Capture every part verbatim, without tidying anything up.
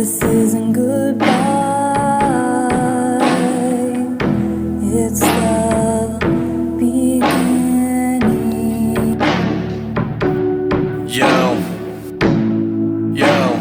this isn't goodbye. It's the beginning. Yo, yo,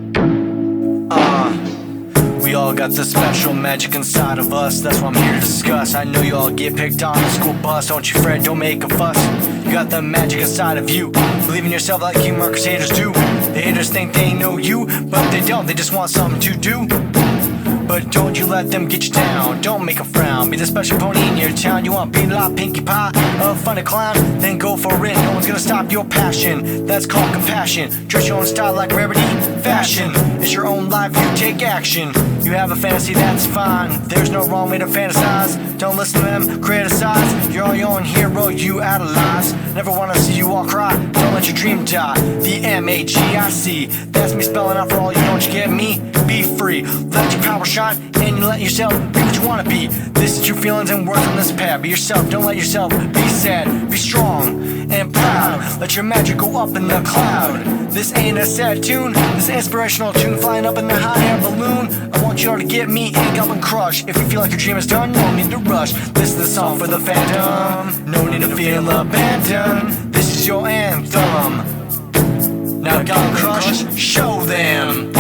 uh we all got the special magic inside of us. That's what I'm here to discuss. I know you all get picked on the school bus. Don't you fret, don't make a fuss. You got the magic inside of you. Believe in yourself like you markers haters do. The haters think they know you, but they don't. They just want something to do. But don't you let them get you down. Don't make a frown. Be the special pony in your town. You want beat lot, Pinkie Pie, a funny clown? Then go for it. No one's gonna stop your passion. That's called compassion. Dress your own style like rarity. Fashion. It's your own life. You take action. You have a fantasy, that's fine. There's no wrong way to fantasize. Don't listen to them criticize. You're all your own hero. You idolize. Never wanna see you all cry. Don't let your dream die. The M A G I C. That's me spelling out for all you. Don't you get me? Be free. Let your power shine, and you let yourself be what you wanna be. This is your feelings and words on this path. Be yourself, don't let yourself be sad. Be strong and proud. Let your magic go up in the cloud. This ain't a sad tune, this inspirational tune flying up in the hot air balloon. I want you all to get me ink up and crush. If you feel like your dream is done, no need to rush. This is the song for the phantom. No need to feel abandoned. This is your anthem. Now go and crush, show them.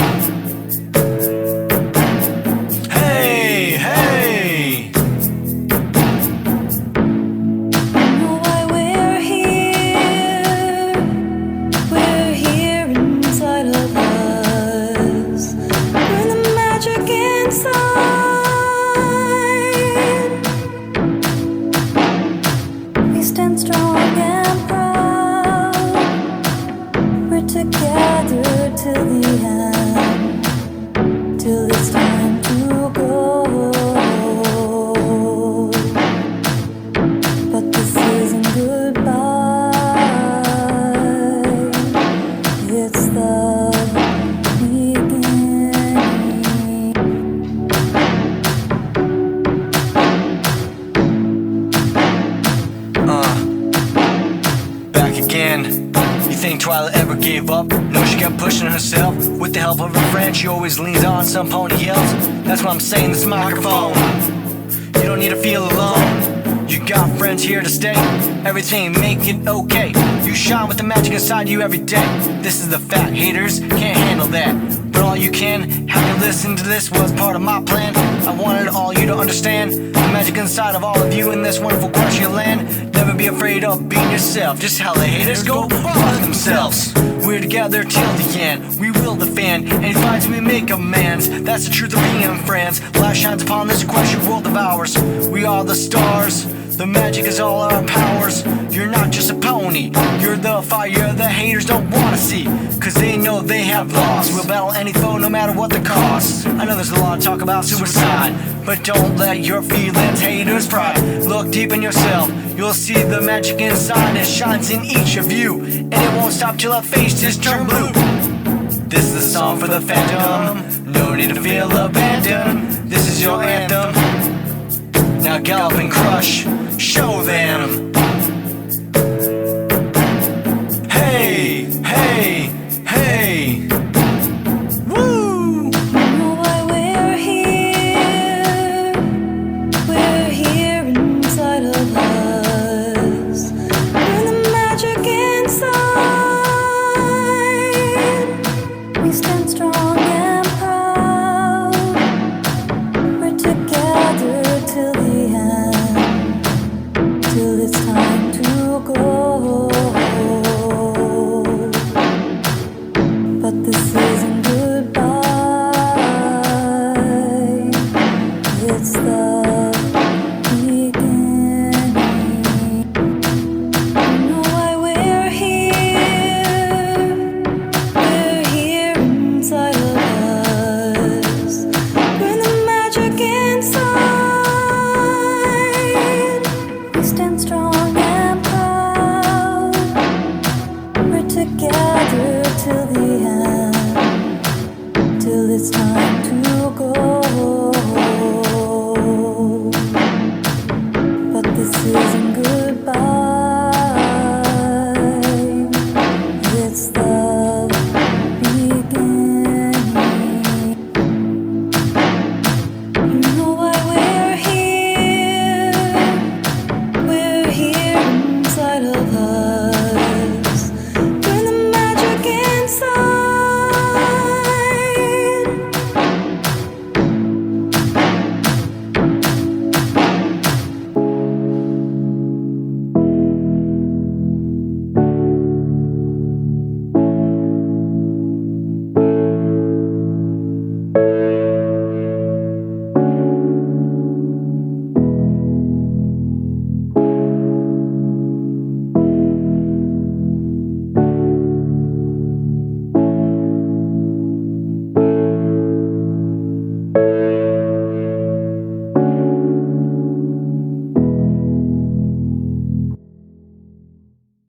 Hey, hey. Know why we're here. We're here inside of us. We're the magic inside. We stand strong and proud. We're together till the end. Till it's time to go. But this isn't goodbye. It's the beginning. Uh, back again. You think Twilight ever gave up? No, she kept pushing herself. With the help of her friend, she always leans on some pony yells. That's what I'm saying, this microphone. You don't need to feel alone. You got friends here to stay. Everything make it okay. You shine with the magic inside you every day. This is the fact, haters can't handle that. But all you can, have you listen to this was part of my plan. I wanted all you to understand the magic inside of all of you in this wonderful country land. Never be afraid of being yourself. Just how the haters go fuck themselves. We're together till the end. We will defend any fights we make amends. That's the truth of being friends. Light shines upon this question world of ours. We are the stars. The magic is all our powers. You're not just a pony. You're the fire the haters don't wanna see. Cause they know they have lost. We'll battle any foe no matter what the cost. I know there's a lot of talk about suicide, but don't let your feelings haters pride. Look deep in yourself. You'll see the magic inside. It shines in each of you. And it won't stop till our faces turn blue. This is the song for the phantom. No need to feel abandoned. This is your anthem. Now gallop and crush, show them.